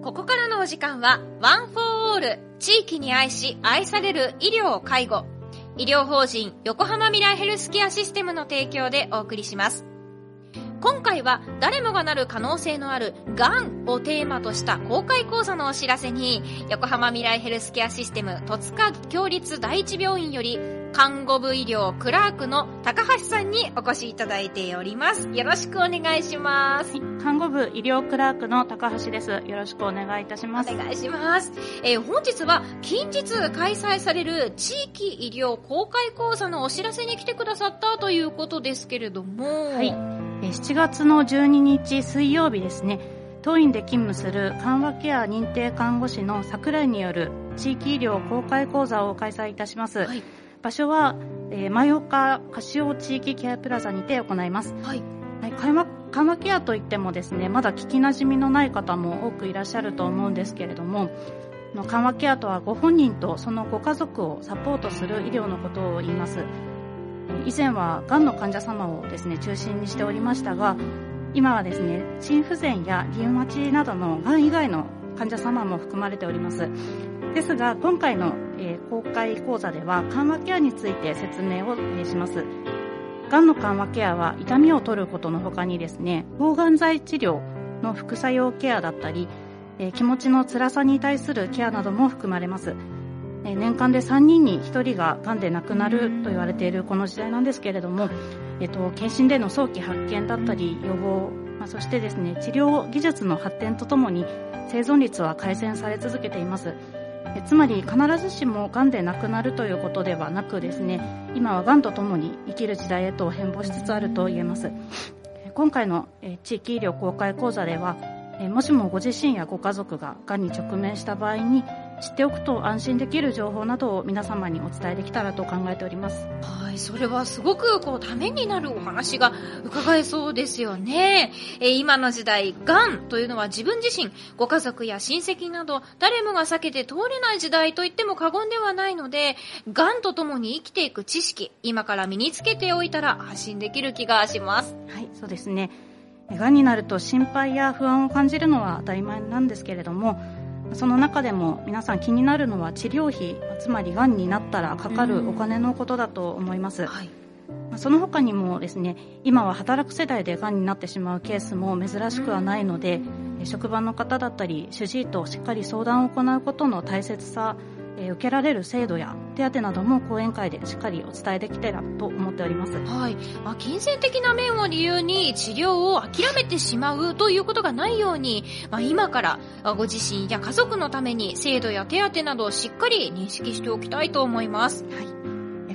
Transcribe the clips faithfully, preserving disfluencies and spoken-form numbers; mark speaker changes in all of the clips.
Speaker 1: ここからのお時間はワンフォーオール、地域に愛し愛される医療介護、医療法人横浜未来ヘルスケアシステムの提供でお送りします。今回は誰もがなる可能性のあるがんをテーマとした公開講座のお知らせに、横浜未来ヘルスケアシステム戸塚共立第一病院より看護部医療クラークの高橋さんにお越しいただいております。よろしくお願いします。
Speaker 2: 看護部医療クラークの高橋です。よろしくお願いいたします。
Speaker 1: お願いします。えー、本日は近日開催される地域医療公開講座のお知らせに来てくださったということですけれども、
Speaker 2: はい、しちがつのじゅうににち水曜日ですね、当院で勤務する緩和ケア認定看護師の桜井による地域医療公開講座を開催いたします。はい、場所は、えー、前岡カシオ地域ケアプラザにて行います。はいはい、緩和、緩和ケアといってもですね、まだ聞きなじみのない方も多くいらっしゃると思うんですけれども、緩和ケアとはご本人とそのご家族をサポートする医療のことを言います。以前はがんの患者様をですね中心にしておりましたが、今はですね心不全やリウマチなどのがん以外の患者様も含まれております。ですが今回の、えー、公開講座では緩和ケアについて説明を、えー、します。がんの緩和ケアは痛みを取ることの他にですね、抗がん剤治療の副作用ケアだったり、えー、気持ちの辛さに対するケアなども含まれます。年間でさんにんにひとりががんで亡くなると言われているこの時代なんですけれども、えっと、検診での早期発見だったり予防、まあ、そしてですね治療技術の発展とともに生存率は改善され続けています。えつまり必ずしもがんで亡くなるということではなくですね、今はがんとともに生きる時代へと変貌しつつあると言えます。今回の地域医療公開講座では、もしもご自身やご家族ががんに直面した場合に知っておくと安心できる情報などを皆様にお伝えできたらと考えております。
Speaker 1: はい、それはすごくこうためになるお話が伺えそうですよね。えー、今の時代、がんというのは自分自身、ご家族や親戚など誰もが避けて通れない時代と言っても過言ではないので、がんとともに生きていく知識、今から身につけておいたら安心できる気がします。
Speaker 2: はい、そうですね。がんになると心配や不安を感じるのは当たり前なんですけれども、その中でも皆さん気になるのは治療費、つまりがんになったらかかるお金のことだと思います。はい、その他にもですね、今は働く世代でがんになってしまうケースも珍しくはないので、職場の方だったり主治医としっかり相談を行うことの大切さ、受けられる制度や手当なども講演会でしっかりお伝えできたらと思っております。
Speaker 1: はい、まあ、金銭的な面を理由に治療を諦めてしまうということがないように、まあ、今からご自身や家族のために制度や手当などをしっかり認識しておきたいと思います。
Speaker 2: はい、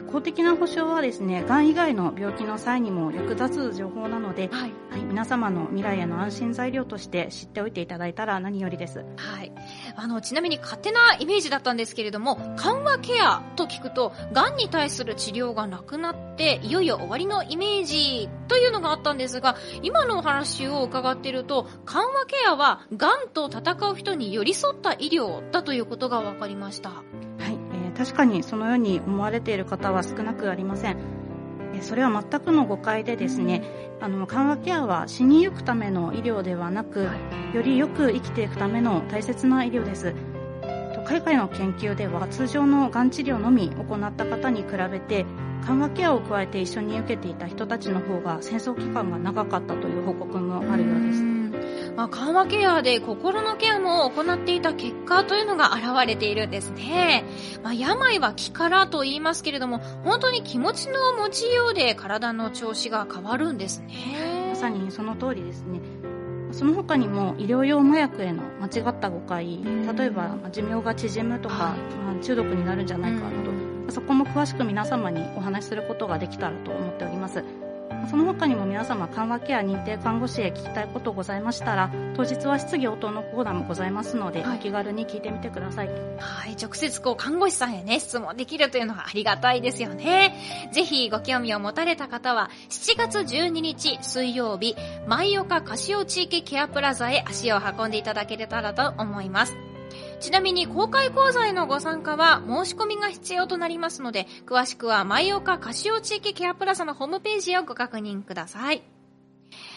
Speaker 2: 公的な保障はですね、がん以外の病気の際にも役立つ情報なので、はいはい、皆様の未来への安心材料として知っておいていただいたら何よりです。
Speaker 1: はい、あのちなみに勝手なイメージだったんですけれども、緩和ケアと聞くとがんに対する治療がなくなっていよいよ終わりのイメージというのがあったんですが、今のお話を伺っていると緩和ケアはがんと戦う人に寄り添った医療だということが分かりました。
Speaker 2: はい、えー、確かにそのように思われている方は少なくありません。それは全くの誤解でですね、あの緩和ケアは死にゆくための医療ではなく、よりよく生きていくための大切な医療です。海外の研究では通常のがん治療のみ行った方に比べて緩和ケアを加えて一緒に受けていた人たちの方が戦争期間が長かったという報告もあるようです。
Speaker 1: まあ、緩和ケアで心のケアも行っていた結果というのが現れているんですね。まあ、病は気からと言いますけれども、本当に気持ちの持ちようで体の調子が変わるんですね。
Speaker 2: まさにその通りですね。その他にも医療用麻薬への間違った誤解、例えば寿命が縮むとか、はい、中毒になるんじゃないかなど、そこも詳しく皆様にお話しすることができたらと思っております。その他にも皆様緩和ケア認定看護師へ聞きたいことございましたら、当日は質疑応答のコーナーもございますので、はい、お気軽に聞いてみてください。
Speaker 1: はい、直接こう看護師さんへね質問できるというのがありがたいですよね。ぜひご興味を持たれた方はしちがつじゅうににち水曜日、前岡カシオ地域ケアプラザへ足を運んでいただけたらと思います。ちなみに公開講座へのご参加は申し込みが必要となりますので、詳しくは前岡カシオ地域ケアプラザのホームページをご確認ください。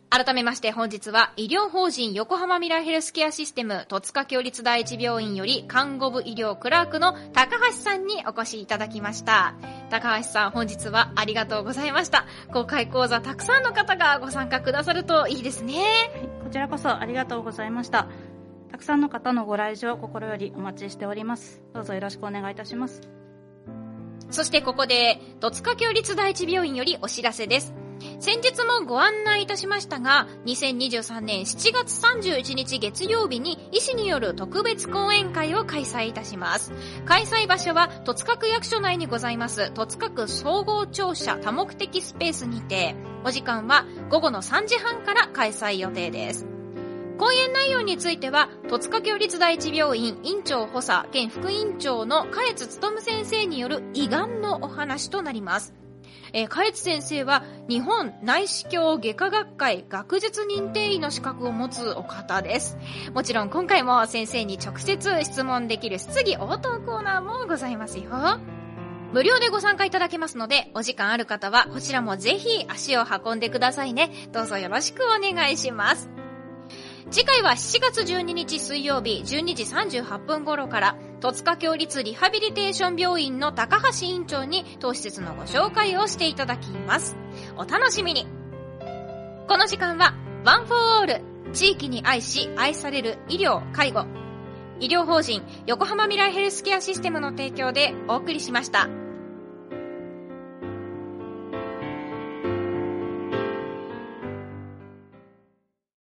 Speaker 1: 改めまして本日は医療法人横浜未来ヘルスケアシステム戸塚共立第一病院より看護部医療クラークの高橋さんにお越しいただきました。高橋さん、本日はありがとうございました。公開講座たくさんの方がご参加くださるといいですね。はい、
Speaker 2: こちらこそありがとうございました。たくさんの方のご来場心よりお待ちしております。どうぞよろしくお願いいたします。
Speaker 1: そしてここで戸塚共立第一病院よりお知らせです。先日もご案内いたしましたが、にせんにじゅうさんねんしちがつさんじゅういちにち月曜日に医師による特別講演会を開催いたします。開催場所は戸塚区役所内にございます戸塚区総合庁舎多目的スペースにて、お時間は午後のさんじはんから開催予定です。講演内容については戸塚共立第一病院院長補佐兼副院長の嘉悦勉先生による胃がんのお話となります。えー、嘉悦先生は日本内視鏡外科学会学術認定医の資格を持つお方です。もちろん今回も先生に直接質問できる質疑応答コーナーもございますよ。無料でご参加いただけますので、お時間ある方はこちらもぜひ足を運んでくださいね。どうぞよろしくお願いします。次回はしちがつじゅうににち水曜日じゅうにじさんじゅうはっぷん頃から戸塚共立リハビリテーション病院の高橋院長に当施設のご紹介をしていただきます。お楽しみに。この時間はワンフォーオール、地域に愛し愛される医療介護、医療法人横浜未来ヘルスケアシステムの提供でお送りしました。